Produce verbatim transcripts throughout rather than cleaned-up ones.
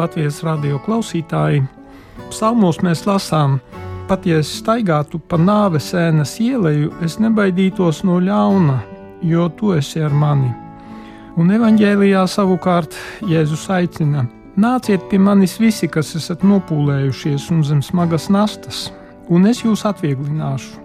Latvijas radio klausītāji! Psalmos mēs lasām: pat ja es staigātu pa nāves ēnas ieleju, es nebaidītos no ļauna, jo tu esi ar mani. Un evaņģēlijā savukārt Jēzus aicina: nāciet pie manis visi, kas esat nopūlējušies un zem smagas nastas, un es jūs atvieglināšu.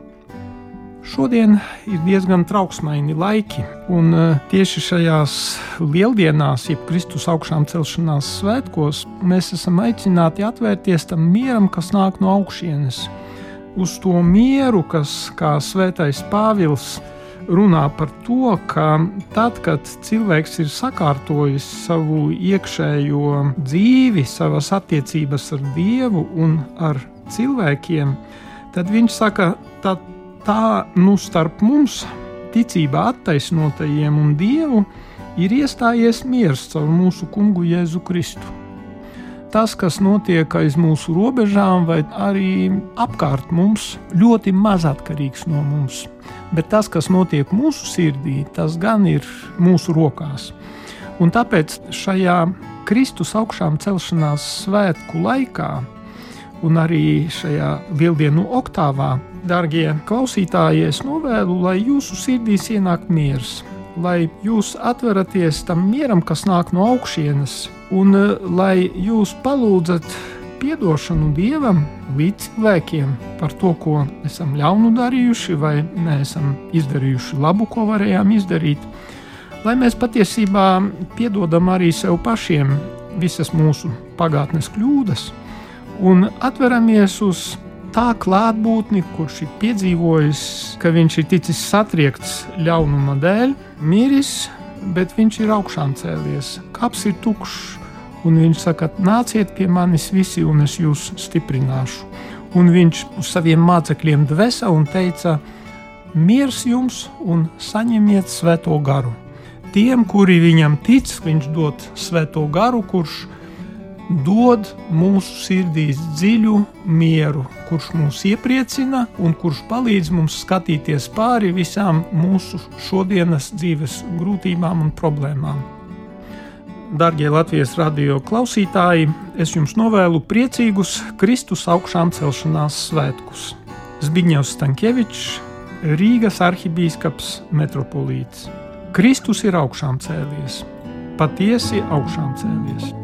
Šodien ir diezgan trauksmaini laiki, un tieši šajās lieldienās, jeb Kristus augšām celšanās svētkos, mēs esam aicināti atvērties tam mieram, kas nāk no augšienes. Uz to mieru, kas, kā svētais Pāvils runā par to, ka tad, kad cilvēks ir sakārtojis savu iekšējo dzīvi, savas attiecības ar Dievu un ar cilvēkiem, tad viņš saka, tad tā nu starp mums, ticībā attaisnotajiem un Dievu, ir iestājies miers caur mūsu kungu Jēzu Kristu. Tas, kas notiek aiz mūsu robežām vai arī apkārt mums, ļoti maz atkarīgs no mums. Bet tas, kas notiek mūsu sirdī, tas gan ir mūsu rokās. Un tāpēc šajā Kristus augšām celšanās svētku laikā un arī šajā lieldienu oktāvā, darbie klausītāji, es novēlu, lai jūsu sirdīs ienāk miers, lai jūs atveraties tam mieram, kas nāk no augšienes, un lai jūs palūdzat piedošanu Dievam līdz cilvēkiem par to, ko esam ļaunu darījuši vai neesam izdarījuši labu, ko varējām izdarīt, lai mēs patiesībā piedodam arī sev pašiem visas mūsu pagātnes kļūdas un atveramies uz tā klātbūtni, kurš ir piedzīvojis, ka viņš ir ticis satriekts ļaunuma dēļ, miris, bet viņš ir augšām cēlies, kaps ir tukšs, un viņš saka, nāciet pie manis visi, un es jūs stiprināšu. Un viņš uz saviem mācekļiem dvesa un teica, miers jums un saņemiet svēto garu. Tiem, kuri viņam tic, viņš dod svēto garu, kurš dod mūsu sirdīs dziļu mieru, kurš mūs iepriecina un kurš palīdz mums skatīties pāri visām mūsu šodienas dzīves grūtībām un problēmām. Darbie Latvijas radio klausītāji, es jums novēlu priecīgus Kristus augšām celšanās svētkus. Zbiņevs Staņkevičs, Rīgas arhibīskaps metropolīts. Kristus ir augšām cēlies, patiesi augšām cēlies.